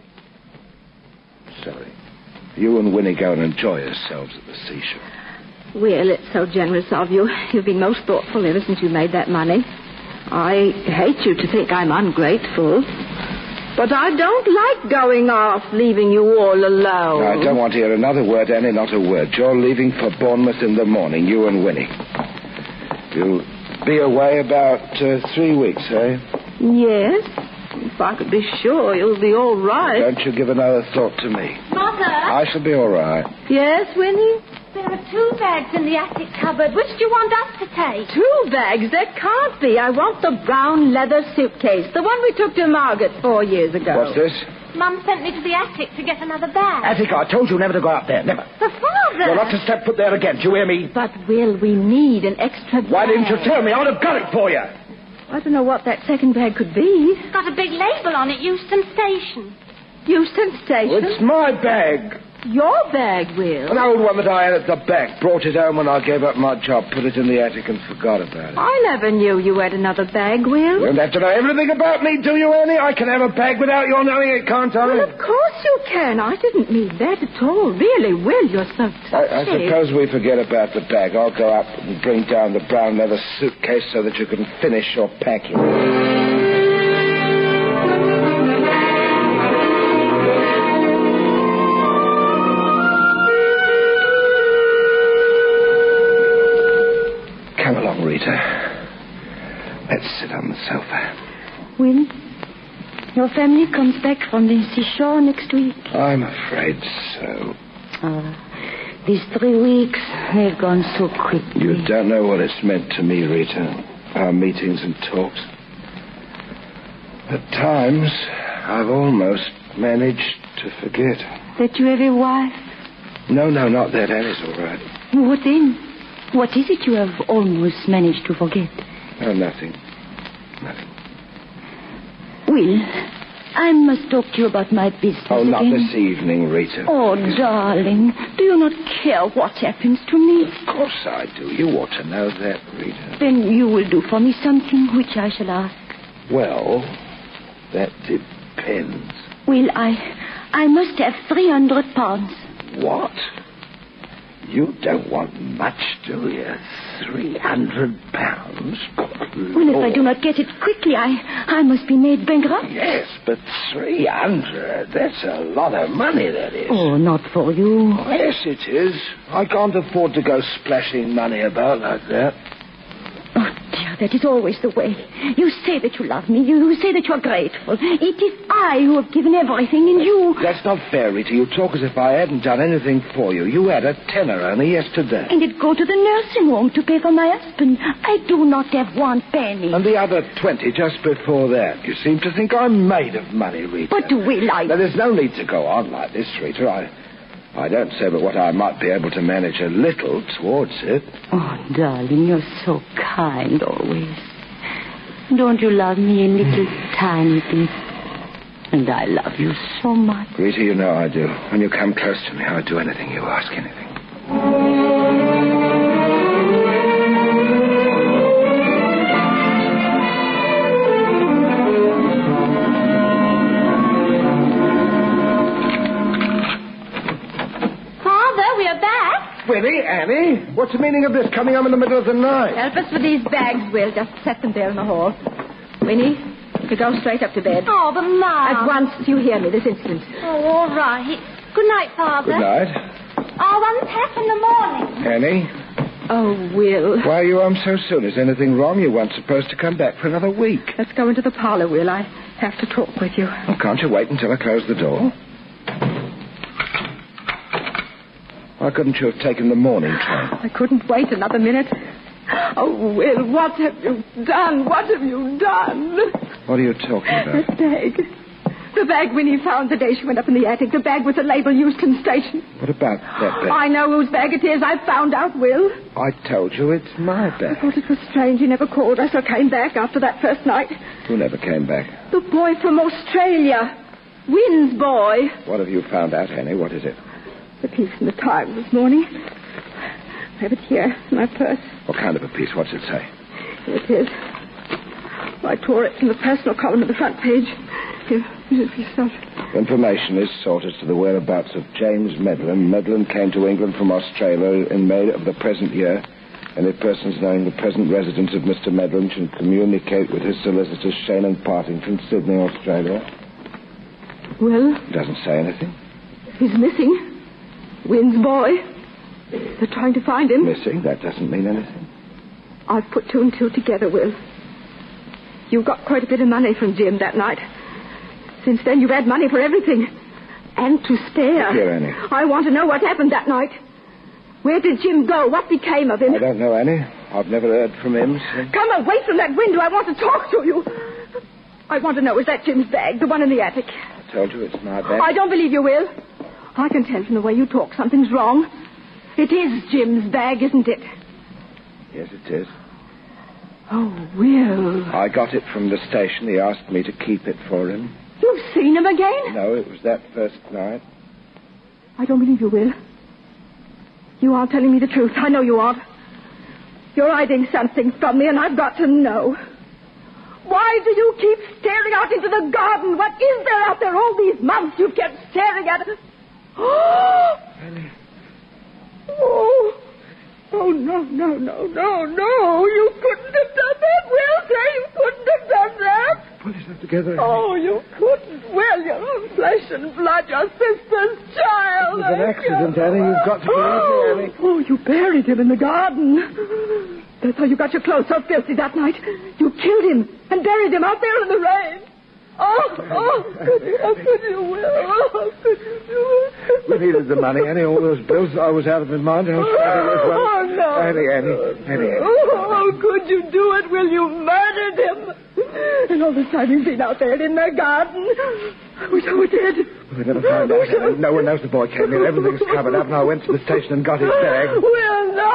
Silly. You and Winnie go and enjoy yourselves at the seashore. Will, it's so generous of you. You've been most thoughtful ever since you made that money. I hate you to think I'm ungrateful. But I don't like going off, leaving you all alone. I don't want to hear another word, Annie, not a word. You're leaving for Bournemouth in the morning, you and Winnie. You'll be away about 3 weeks, eh? Yes. If I could be sure you'll be all right. Don't you give another thought to me. Mother? I shall be all right. Yes, Winnie? There are 2 bags in the attic cupboard. Which do you want us to take? 2 bags? There can't be. I want the brown leather suitcase. The one we took to Margaret 4 years ago. What's this? Mum sent me to the attic to get another bag. Attic, I told you never to go up there. Never. But, Father... You're not to step foot there again. Do you hear me? But, Will, we need an extra bag. Why didn't you tell me? I would have got it for you. I don't know what that second bag could be. It's got a big label on it, Euston Station. Euston Station? Well, it's my bag. Your bag, Will. An old one that I had at the back. Brought it home when I gave up my job. Put it in the attic and forgot about it. I never knew you had another bag, Will. You don't have to know everything about me, do you, Annie? I can have a bag without your knowing it, can't I? Well, of course you can. I didn't mean that at all. Really, Will, you're so I suppose we forget about the bag. I'll go up and bring down the brown leather suitcase so that you can finish your packing. Come along, Rita. Let's sit on the sofa. Will, your family comes back from the seashore next week. I'm afraid so. These 3 weeks have gone so quickly. You don't know what it's meant to me, Rita. Our meetings and talks. At times, I've almost managed to forget. That you have a wife? No, not that. Annie's all right. What then? What is it you have almost managed to forget? Oh, nothing. Will, I must talk to you about my business again. Not this evening, Rita. Oh, darling, do you not care what happens to me? Of course I do. You ought to know that, Rita. Then you will do for me something which I shall ask. Well, that depends. Will, I must have 300 pounds. What? You don't want much, do you? 300 pounds? Well, if I do not get it quickly, I must be made bankrupt. Yes, but 300, that's a lot of money, that is. Oh, not for you. Oh, yes, it is. I can't afford to go splashing money about like that. Oh, dear, that is always the way. You say that you love me. You say that you are grateful. It is I who have given everything, and you... That's not fair, Rita. You talk as if I hadn't done anything for you. You had a tenner only yesterday. And it go to the nursing home to pay for my husband. I do not have 1 penny. And the other 20 just before that. You seem to think I'm made of money, Rita. But Will, Now, there's no need to go on like this, Rita. I don't say but what I might be able to manage a little towards it. Oh, darling, you're so kind always. Don't you love me a little tiny bit? And I love you so much. Rita, you know I do. When you come close to me, I'll do anything you ask, anything. Winnie, Annie, what's the meaning of this coming home in the middle of the night? Help us with these bags, Will. Just set them there in the hall. Winnie, you go straight up to bed. Oh, but Mom. At once you hear me this instant. Oh, all right. Good night, Father. Good night. I'll unpack in the morning. Annie? Oh, Will. Why are you home so soon? Is anything wrong? You weren't supposed to come back for another week. Let's go into the parlor, Will. I have to talk with you. Well, can't you wait until I close the door? Why couldn't you have taken the morning train? I couldn't wait another minute. Oh, Will, what have you done? What have you done? What are you talking about? The bag. The bag Winnie found the day she went up in the attic. The bag with the label Euston Station. What about that bag? I know whose bag it is. I found out, Will. I told you it's my bag. I thought it was strange you never called us or came back after that first night. Who never came back? The boy from Australia. Wynn's boy. What have you found out, Annie? What is it? The piece in the Times this morning. I have it here in my purse. What kind of a piece? What's it say? Here it is. I tore it from the personal column of the front page. Here, yourself. Information is sought as to the whereabouts of James Medlin. Medlin came to England from Australia in May of the present year. Any persons knowing the present residence of Mr. Medlin should communicate with his solicitors, Shane and Partington, Sydney, Australia. Well? It doesn't say anything. He's missing. Wynn's boy. They're trying to find him. Missing? That doesn't mean anything. I've put 2 and 2 together, Will. You got quite a bit of money from Jim that night. Since then, you've had money for everything. And to spare. Here, Annie. I want to know what happened that night. Where did Jim go? What became of him? I don't know, Annie. I've never heard from him since... Come away from that window. I want to talk to you. I want to know, is that Jim's bag, the one in the attic? I told you it's my bag. I don't believe you, Will. I can tell from the way you talk something's wrong. It is Jim's bag, isn't it? Yes, it is. Oh, Will. I got it from the station. He asked me to keep it for him. You've seen him again? No, it was that first night. I don't believe you, Will. You aren't telling me the truth. I know you aren't. You're hiding something from me, and I've got to know. Why do you keep staring out into the garden? What is there out there all these months you've kept staring at it? Annie. Oh, no. You couldn't have done that, Will. Say you couldn't have done that. Pull yourself together, Annie. Oh, you couldn't. Will, your own flesh and blood, your sister's child. It was an accident, Annie. You've got to believe me, Annie. Oh, you buried him in the garden. That's how you got your clothes so filthy that night. You killed him and buried him out there in the rain. How could you, Will? How could you do it? We needed the money, Annie. All those bills, I was out of my mind. I was no. Annie. How could you do it, Will? You murdered him. And all this time he's been out there in the garden. We know we're dead. We never found out. No one knows the boy came in. Everything's covered up, and I went to the station and got his bag. Will, no.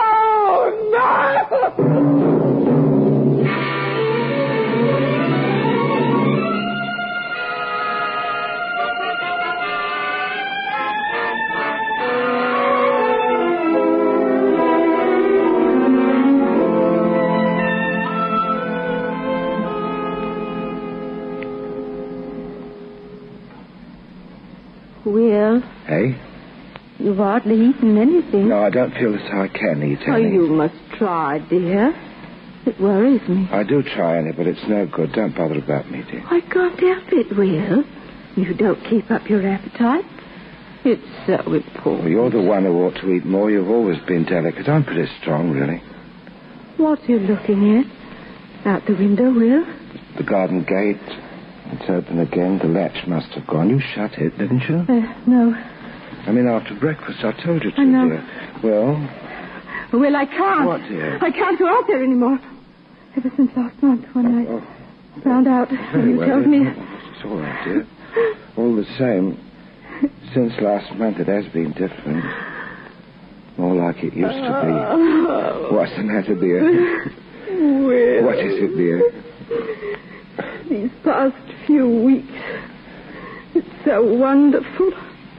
Will. Hey? You've hardly eaten anything. No, I don't feel as though I can eat, Oh, Annie. you must try, dear. It worries me. I do try, Annie, but it's no good. Don't bother about me, dear. I can't help it, Will. You don't keep up your appetite. It's so important. Well, you're the one who ought to eat more. You've always been delicate. I'm pretty strong, really. What are you looking at? Out the window, Will? The garden gate. It's open again. The latch must have gone. You shut it, didn't you? No. I mean, after breakfast, I told you to, I know. dear. Well? Well, I can't. What, dear? I can't go out there anymore. Ever since last month when I found out. Very You well, told dear. me. It's all right, dear. All the same, since last month it has been different. More like it used to be. What's the matter, dear? Will. What is it, dear? These past few weeks, it's so wonderful.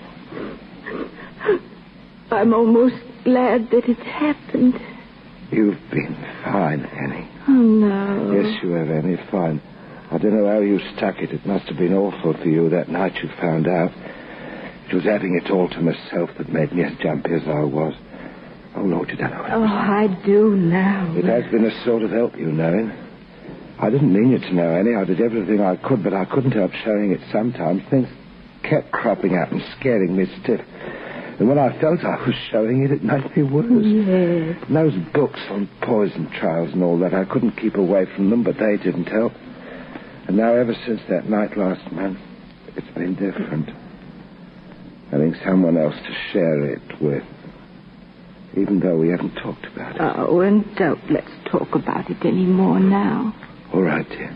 I'm almost glad that it happened. You've been fine, Annie. Oh, no. Yes, you have, Annie, fine. I don't know how you stuck it. It must have been awful for you that night you found out. It was having it all to myself that made me as jumpy as I was. Oh, Lord, you don't know what it was. I do now. It has been a sort of help, you knowing. I didn't mean you to know, Annie. I did everything I could, but I couldn't help showing it sometimes. Things kept cropping up and scaring me stiff. And when I felt I was showing it, it made me worse. Yes. And those books on poison trials and all that, I couldn't keep away from them, but they didn't help. And now, ever since that night last month, it's been different. Having someone else to share it with, even though we haven't talked about it. Oh, and don't let's talk about it anymore now. All right, dear.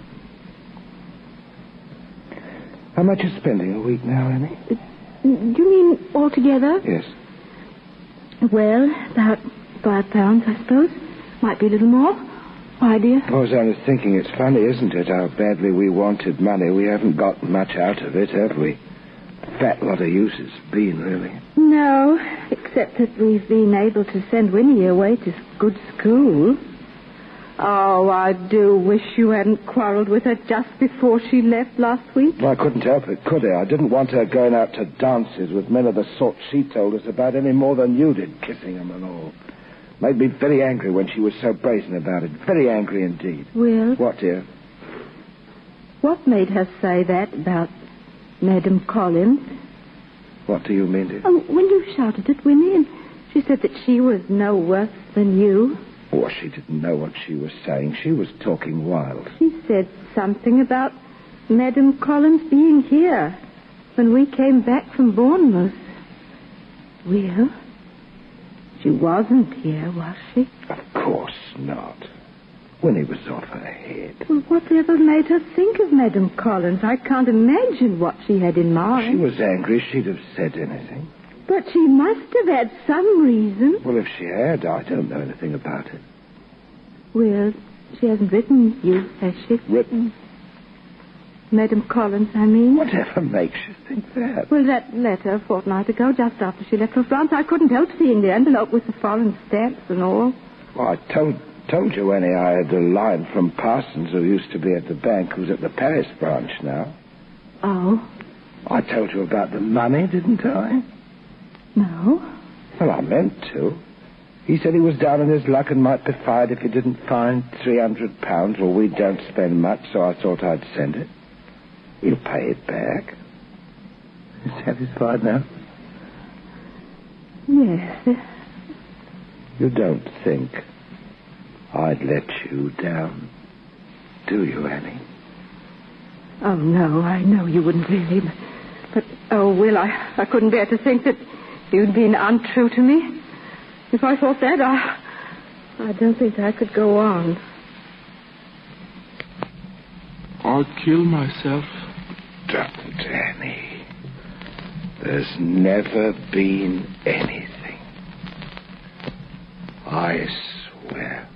How much are you spending a week now, Annie? Do you mean altogether? Yes. Well, about £5, I suppose. Might be a little more. Why, dear? I was only thinking, it's funny, isn't it, how badly we wanted money. We haven't got much out of it, have we? Fat lot of use it's been, really. No, except that we've been able to send Winnie away to good school. Oh, I do wish you hadn't quarrelled with her just before she left last week. Well, I couldn't help it, could I? I didn't want her going out to dances with men of the sort she told us about any more than you did, kissing them and all. Made me very angry when she was so brazen about it. Very angry indeed. Will? What, dear? What made her say that about Madam Collins? What do you mean, dear? Oh, when you shouted at Winnie and she said that she was no worse than you. Oh, she didn't know what she was saying. She was talking wild. She said something about Madam Collins being here when we came back from Bournemouth. Will? She wasn't here, was she? Of course not. Winnie was off her head. Well, whatever made her think of Madam Collins? I can't imagine what she had in mind. She was angry. She'd have said anything. But she must have had some reason. Well, if she had, I don't know anything about it. Well, she hasn't written you, has she? Written? Madam Collins, I mean. Whatever makes you think that? Well, that letter a fortnight ago, just after she left for France, I couldn't help seeing the envelope with the foreign stamps and all. Well, I told you, Annie, I had a line from Parsons, who used to be at the bank, who's at the Paris branch now. Oh? I told you about the money, didn't I? No. Well, I meant to. He said he was down on his luck and might be fired if he didn't find £300. Well, we don't spend much, so I thought I'd send it. He'll pay it back. You satisfied now? Yes. You don't think I'd let you down, do you, Annie? Oh, no, I know you wouldn't really. But, oh, Will, I couldn't bear to think that you'd been untrue to me. If I thought that, I don't think I could go on. I'll kill myself. Don't, Annie. There's never been anything. I swear.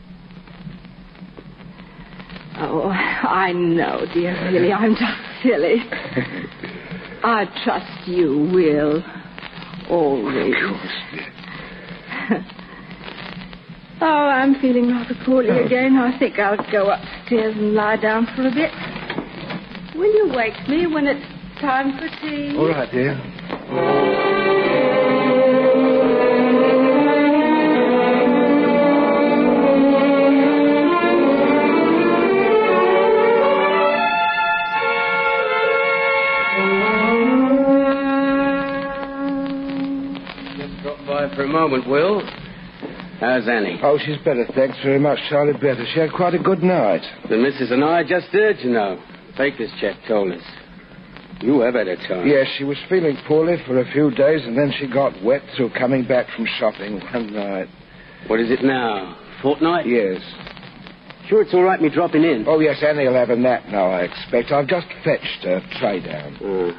Oh, I know, dear. Really, I'm just silly. I trust you, Will. Always. Of course, dear. Oh, I'm feeling rather poorly again. I think I'll go upstairs and lie down for a bit. Will you wake me when it's time for tea? All right, dear. Just drop by for a moment, Will. How's Annie? Oh, she's better, thanks very much, Charlie. Better. She had quite a good night. The missus and I just heard, you know. Baker's chap told us. You have had a time. Yes, she was feeling poorly for a few days, and then she got wet through coming back from shopping one night. What is it now? Fortnight? Yes. Sure it's all right me dropping in? Oh, yes, Annie will have a nap now, I expect. I've just fetched a tray down.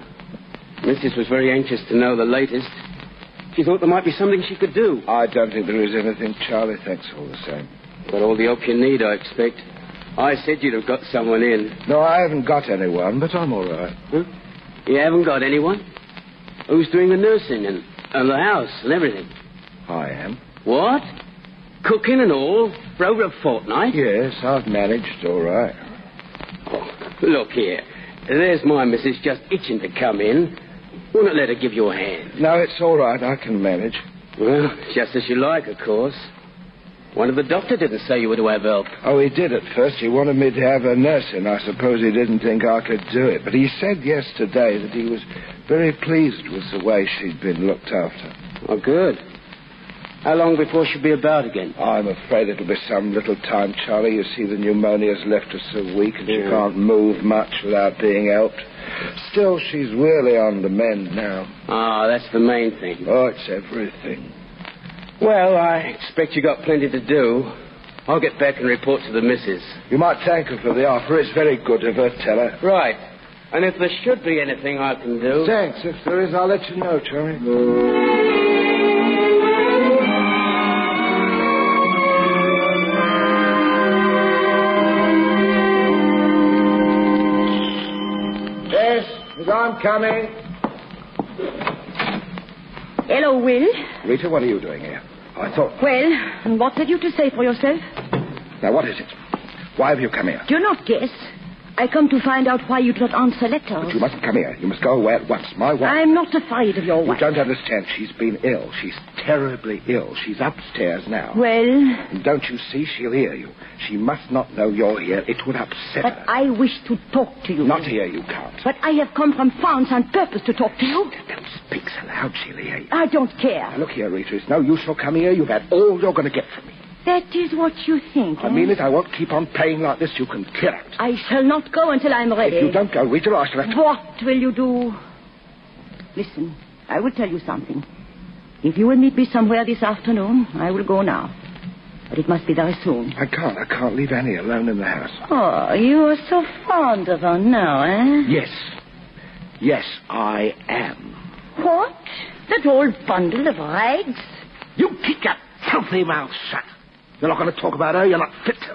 Mrs. was very anxious to know the latest. She thought there might be something she could do. I don't think there is anything, Charlie. Thanks all the same. Got all the help you need, I expect. I said you'd have got someone in. No, I haven't got anyone, but I'm all right. Huh? You haven't got anyone? Who's doing the nursing and the house and everything? I am. What? Cooking and all for over a fortnight? Yes, I've managed all right. Oh, look here. There's my missus just itching to come in. Why not let her give you a hand? No, it's all right. I can manage. Well, just as you like, of course. One of the doctor didn't say you were to have help. Oh, he did at first. He wanted me to have a nurse in. I suppose he didn't think I could do it. But he said yesterday that he was very pleased with the way she'd been looked after. Oh, good. How long before she'll be about again? I'm afraid it'll be some little time, Charlie. You see, the pneumonia's left her so weak and she can't move much without being helped. Still, she's really on the mend now. Ah, that's the main thing. Oh, it's everything. Well, I expect you got plenty to do. I'll get back and report to the missus. You might thank her for the offer. It's very good of her, tell her. Right. And if there should be anything I can do... Thanks. If there is, I'll let you know, Charlie. I'm coming. Hello, Will. Rita, what are you doing here? I thought... Well, and what have you to say for yourself? Now, what is it? Why have you come here? Do not guess. I come to find out why you do not answer letters. But you mustn't come here. You must go away at once. My wife... I'm not afraid of your wife. You don't understand. She's been ill. She's terribly ill. She's upstairs now. Well... And don't you see? She'll hear you. She must not know you're here. It would upset but her. I wish to talk to you. Not here, you can't. But I have come from France on purpose to talk to you. Don't speak so loud. She'll hear you. I don't care. Now, look here, Rita. It's no use you'll come here. You've had all you're going to get from me. That is what you think, I mean it. I won't keep on playing like this. You can clear out. I shall not go until I'm ready. If you don't go, Rita, I shall have to... What will you do? Listen, I will tell you something. If you will meet me somewhere this afternoon, I will go now. But it must be very soon. I can't leave Annie alone in the house. Oh, you are so fond of her now, eh? Yes, I am. What? That old bundle of rags? You keep your filthy mouth shut. You're not going to talk about her. You're not fit to.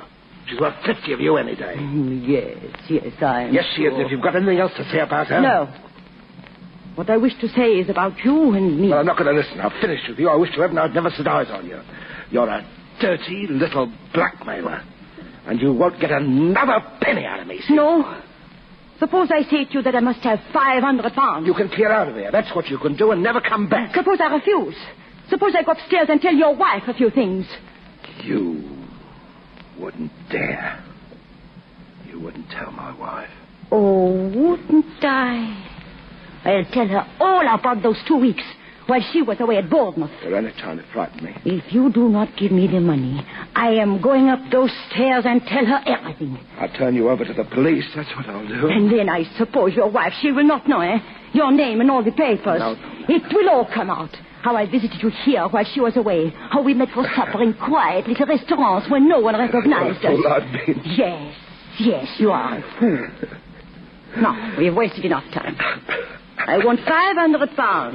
She's worth 50 of you any day. Yes, I am Yes, she is. sure. If you've got anything else to say about her... No. What I wish to say is about you and me. Well, I'm not going to listen. I've finished with you. I wish to heaven I'd never set eyes on you. You're a dirty little blackmailer. And you won't get another penny out of me. See? No. Suppose I say to you that I must have £500. You can clear out of here. That's what you can do and never come back. Suppose I refuse. Suppose I go upstairs and tell your wife a few things. You wouldn't dare. You wouldn't tell my wife. Oh, wouldn't I? I'll tell her all about those 2 weeks while she was away at Bournemouth. You're only trying to frighten me. If you do not give me the money, I am going up those stairs and tell her everything. I'll turn you over to the police. That's what I'll do. And then I suppose your wife, she will not know, your name and all the papers. No. It will all come out. How I visited you here while she was away. How we met for supper in quiet little restaurants where no one recognized us. What a fool I've been. Yes, you are a fool. Now, we've wasted enough time. I want £500.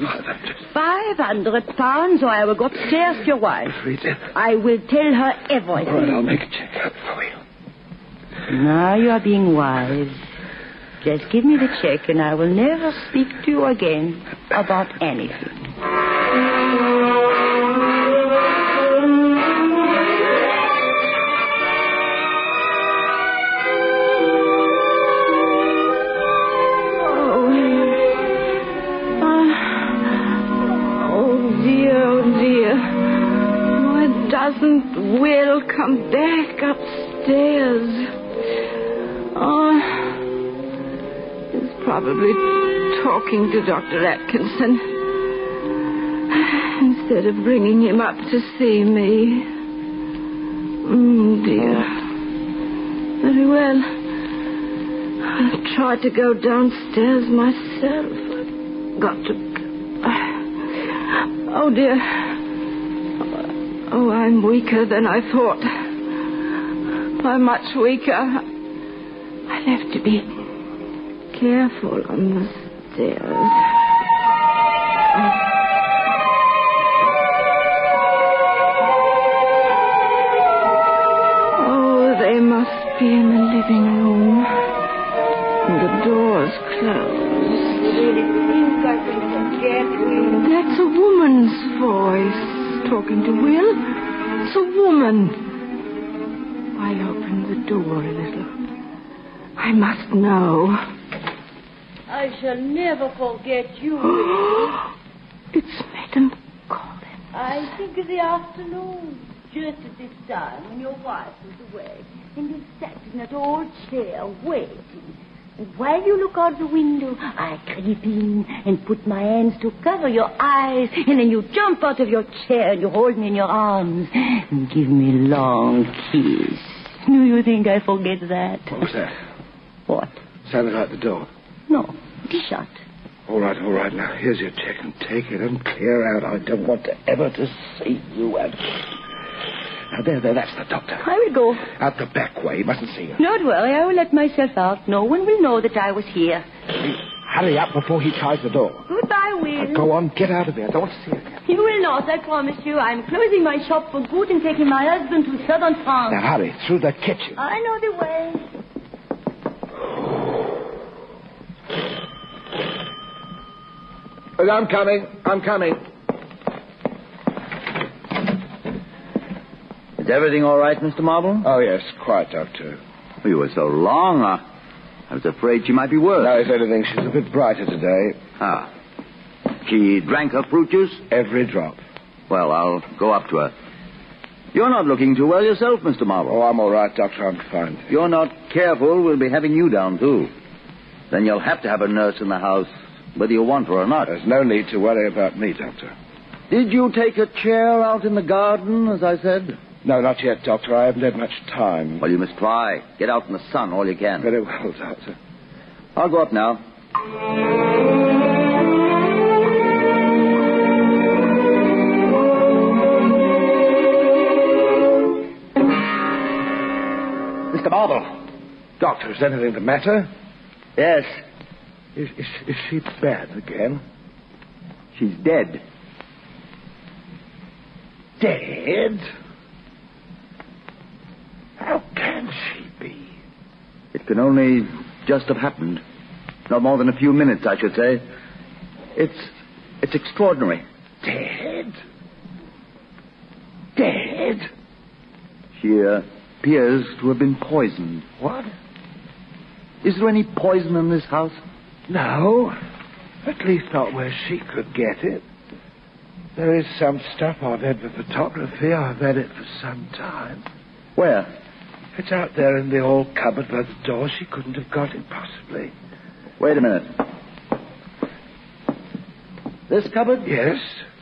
£500, or I will go upstairs to your wife. I will tell her everything. All right, I'll make a check out for you. Now you are being wise. Just give me the check and I will never speak to you again about anything. Doesn't Will come back upstairs? Oh, he's probably talking to Dr. Atkinson instead of bringing him up to see me. Dear. Very well. I'll try to go downstairs myself. I've got to... Oh, dear. Oh, I'm weaker than I thought. I'm much weaker. I'll have to be careful on the stairs. Oh, they must be in the living room. And the door's closed. That's a woman's voice. Talking to Will. It's a woman. I'll open the door a little. I must know. I shall never forget you. It's Madame Colin. I think of the afternoon, just at this time, when your wife was away, and you sat in that old chair waiting. And while you look out the window, I creep in and put my hands to cover your eyes, and then you jump out of your chair and you hold me in your arms and give me a long kiss. Do you think I forget that? What was that? What? Sounded like the door. No, it is shut. All right. Now, here's your check and take it and clear out. I don't want to ever to see you again. Now, there, that's the doctor. I will go. Out the back way. He mustn't see you. Don't worry, I will let myself out. No one will know that I was here. Hurry up before he tries the door. Goodbye, Will. Now, go on, get out of here. I don't want to see you again. You will not, I promise you. I'm closing my shop for good and taking my husband to southern France. Now, hurry, through the kitchen. I know the way. Well, I'm coming. Is everything all right, Mr. Marble? Oh, yes, quite, Doctor. Oh, you were so long. I was afraid she might be worse. No, if anything, she's a bit brighter today. Ah. She drank her fruit juice? Every drop. Well, I'll go up to her. You're not looking too well yourself, Mr. Marble. Oh, I'm all right, Doctor. I'm fine. If you're not careful, we'll be having you down, too. Then you'll have to have a nurse in the house, whether you want her or not. There's no need to worry about me, Doctor. Did you take a chair out in the garden, as I said? No, not yet, Doctor. I haven't had much time. Well, you must try. Get out in the sun all you can. Very well, Doctor. I'll go up now. Mr. Marble. Doctor, is anything the matter? Yes. Is she bad again? She's dead. Dead? How can can she be? It can only just have happened. Not more than a few minutes, I should say. It's extraordinary. Dead? Dead? She appears to have been poisoned. What? Is there any poison in this house? No. At least not where she could get it. There is some stuff I've had for photography. I've had it for some time. Where? It's out there in the old cupboard by the door. She couldn't have got it, possibly. Wait a minute. This cupboard? Yes.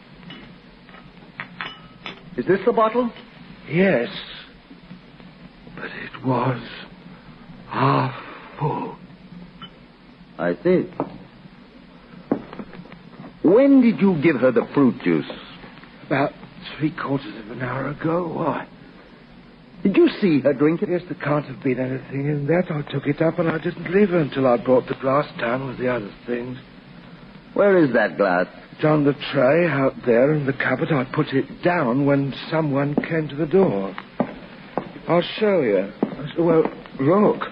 Is this the bottle? Yes. But it was half full. I see. When did you give her the fruit juice? About 3/4 of an hour ago. Why? Did you see her drink it? Yes, there can't have been anything in that. I took it up and I didn't leave her until I brought the glass down with the other things. Where is that glass? It's on the tray out there in the cupboard. I put it down when someone came to the door. I'll show you. Well, look.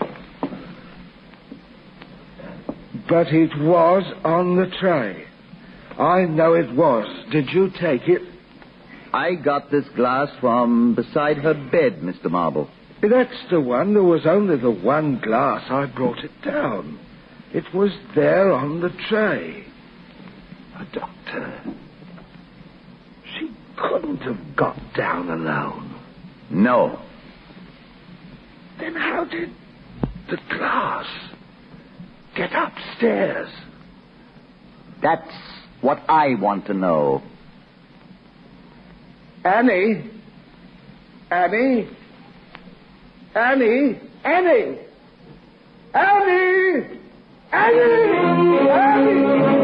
But it was on the tray. I know it was. Did you take it? I got this glass from beside her bed, Mr. Marble. That's the one. There was only the one glass. I brought it down. It was there on the tray. Doctor, she couldn't have got down alone. No. Then how did the glass get upstairs? That's what I want to know. Annie? Annie? Annie? Annie? Annie? Annie? Annie?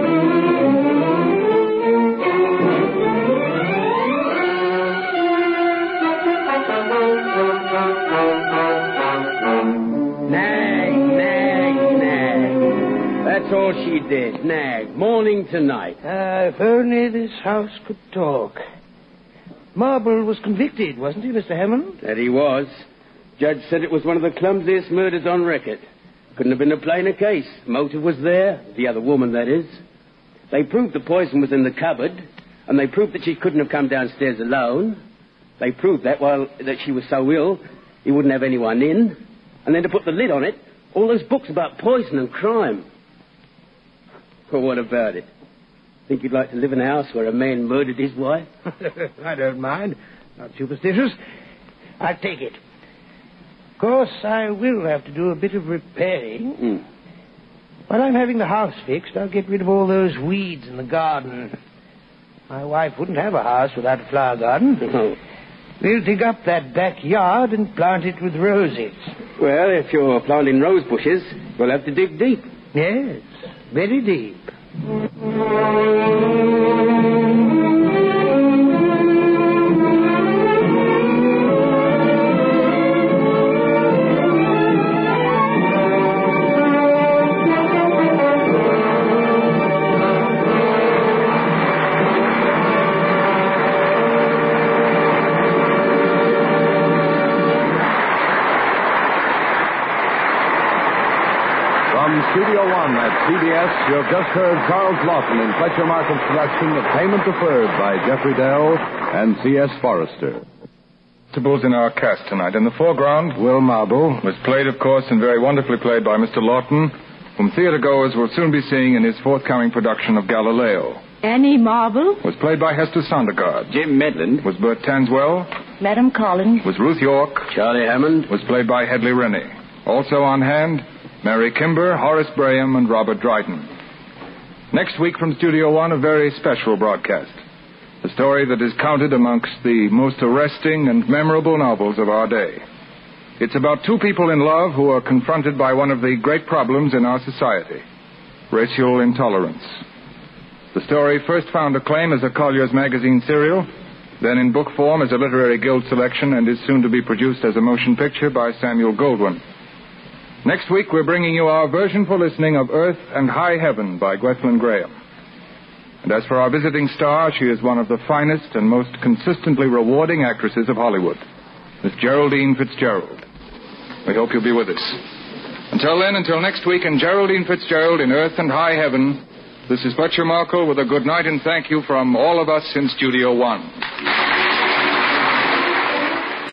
That's all she did. Nag. Morning to night. If only this house could talk. Marble was convicted, wasn't he, Mr. Hammond? That he was. Judge said it was one of the clumsiest murders on record. Couldn't have been a plainer case. Motive was there. The other woman, that is. They proved the poison was in the cupboard, and they proved that she couldn't have come downstairs alone. They proved that that she was so ill, he wouldn't have anyone in. And then to put the lid on it, all those books about poison and crime. Well, what about it? Think you'd like to live in a house where a man murdered his wife? I don't mind. Not superstitious. I'll take it. Of course, I will have to do a bit of repairing. While I'm having the house fixed, I'll get rid of all those weeds in the garden. My wife wouldn't have a house without a flower garden. Oh. We'll dig up that backyard and plant it with roses. Well, if you're planting rose bushes, we'll have to dig deep. Yes, very deep. Studio One at CBS, you have just heard Charles Lawson in Fletcher Markle's production of Payment Deferred by Jeffrey Dell and C.S. Forrester. Principals in our cast tonight. In the foreground, Will Marble was played, of course, and very wonderfully played by Mr. Lawton, whom theatergoers will soon be seeing in his forthcoming production of Galileo. Annie Marble. Was played by Hester Sondergaard. Jim Medland. Was Bert Tanswell. Madam Collins. Was Ruth York. Charlie Hammond. Was played by Hedley Rennie. Also on hand, Mary Kimber, Horace Braham, and Robert Dryden. Next week from Studio One, a very special broadcast. A story that is counted amongst the most arresting and memorable novels of our day. It's about two people in love who are confronted by one of the great problems in our society, racial intolerance. The story first found acclaim as a Collier's Magazine serial, then in book form as a Literary Guild selection, and is soon to be produced as a motion picture by Samuel Goldwyn. Next week, we're bringing you our version for listening of Earth and High Heaven by Gwethlyn Graham. And as for our visiting star, she is one of the finest and most consistently rewarding actresses of Hollywood. Miss Geraldine Fitzgerald. We hope you'll be with us. Until then, until next week in Geraldine Fitzgerald in Earth and High Heaven, this is Fletcher Markle with a good night and thank you from all of us in Studio One.